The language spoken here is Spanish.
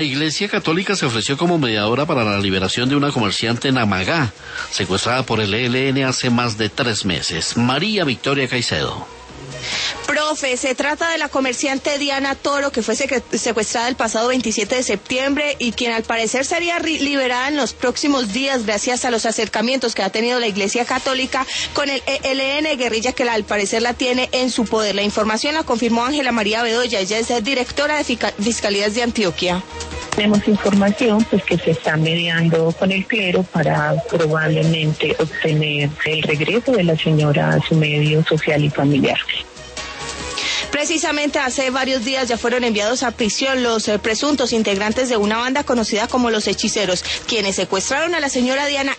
La Iglesia Católica se ofreció como mediadora para la liberación de una comerciante en Amagá, secuestrada por el ELN hace más de 3 meses. María Victoria Caicedo. Profe, se trata de la comerciante Diana Toro, que fue secuestrada el pasado 27 de septiembre y quien al parecer sería liberada en los próximos días gracias a los acercamientos que ha tenido la Iglesia Católica con el ELN, guerrilla que al parecer la tiene en su poder. La información la confirmó Ángela María Bedoya, ella es directora de Fiscalías de Antioquia. Tenemos información pues que se está mediando con el clero para probablemente obtener el regreso de la señora a su medio social y familiar. Precisamente hace varios días ya fueron enviados a prisión los presuntos integrantes de una banda conocida como Los Hechiceros, quienes secuestraron a la señora Diana